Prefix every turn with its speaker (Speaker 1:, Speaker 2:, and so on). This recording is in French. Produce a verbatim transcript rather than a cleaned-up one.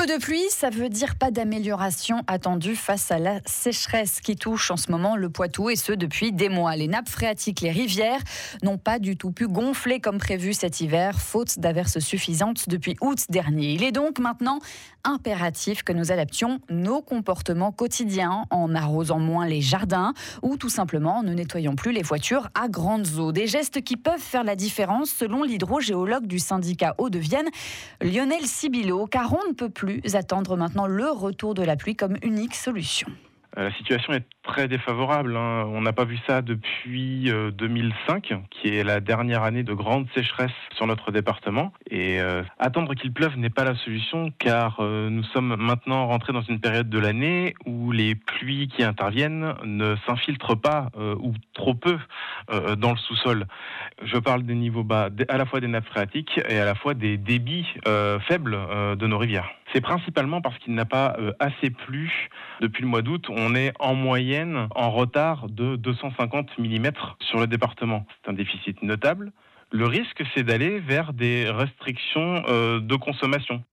Speaker 1: Peu de pluie, ça veut dire pas d'amélioration attendue face à la sécheresse qui touche en ce moment le Poitou, et ce depuis des mois. Les nappes phréatiques, les rivières n'ont pas du tout pu gonfler comme prévu cet hiver, faute d'averses suffisantes depuis août dernier. Il est donc maintenant impératif que nous adaptions nos comportements quotidiens en arrosant moins les jardins ou tout simplement en ne nettoyant plus les voitures à grandes eaux. Des gestes qui peuvent faire la différence selon l'hydrogéologue du syndicat Hauts-de-Vienne, Lionel Sibilo, car on ne peut plus attendre maintenant le retour de la pluie comme unique solution.
Speaker 2: La situation est très défavorable. Hein. On n'a pas vu ça depuis euh, deux mille cinq, qui est la dernière année de grande sécheresse sur notre département. Et euh, attendre qu'il pleuve n'est pas la solution, car euh, nous sommes maintenant rentrés dans une période de l'année où les pluies qui interviennent ne s'infiltrent pas euh, ou trop peu euh, dans le sous-sol. Je parle des niveaux bas, à la fois des nappes phréatiques et à la fois des débits euh, faibles euh, de nos rivières. C'est principalement parce qu'il n'a pas euh, assez plu depuis le mois d'août. On est en moyenne en retard de deux cent cinquante millimètres sur le département. C'est un déficit notable. Le risque, c'est d'aller vers des restrictions euh, de consommation.